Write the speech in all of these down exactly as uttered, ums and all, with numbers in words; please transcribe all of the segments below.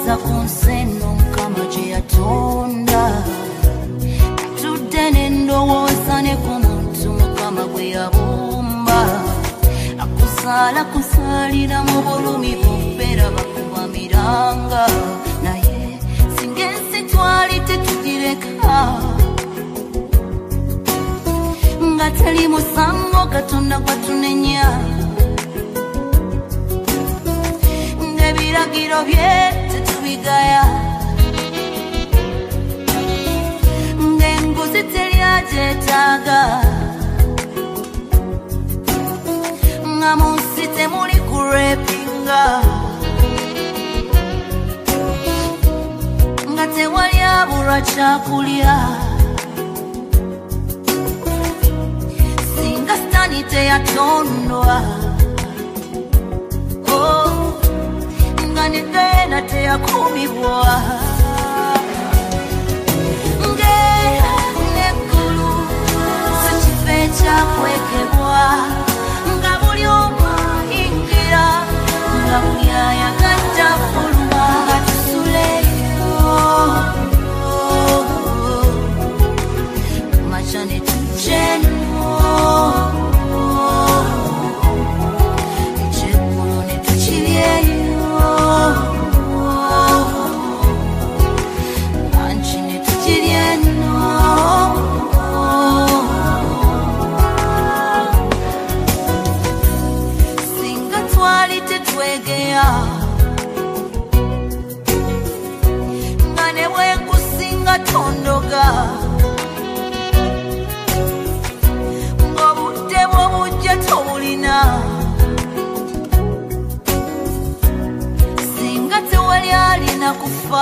ndowooza ku nsi eno Mukama gye yatonda tudde ne ndowooza ne ku muntu Mukama gwe yabumba akuzaala kuzaalira mu bulumi bufera bakuba miranga naye singa ensi twali tetugireka nga teri musango Katonda gwatunenya ng'ebiragiro bye tetubigaya ng'enguzi teryagyetaaga nga mu nsi temuli kurepinga nga tewali abulwa kyakulya singa sitaani teyatondwa oh, nga ne Diana teyakuumibwa ng'era n'eggulu si kifo ekyakwekebwa nga buli omu ayingira nga buli ayagadde afuluma nga tusuleyo kumakya ne tujja eno ekyeggulo ne tukiryeyo lanchi ne tukirya eno singa twali tetwegeya nga ne bwenkusinga tondoga ng'obudde bw'obujja tobulina singa tewali alina kufa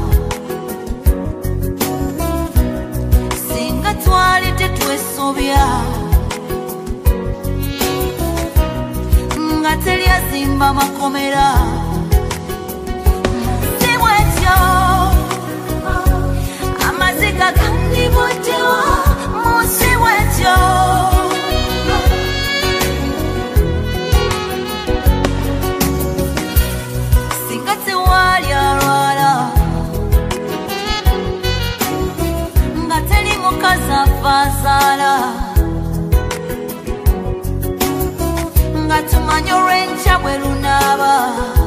singa twali tetwesobya nga teri azimba makomera si bwetyo amaziga gandibuddewo munsi bwetyo singa tewali alwala nga teri mukazi afa azaala nga tumanye olw'enkya bwe lunaaba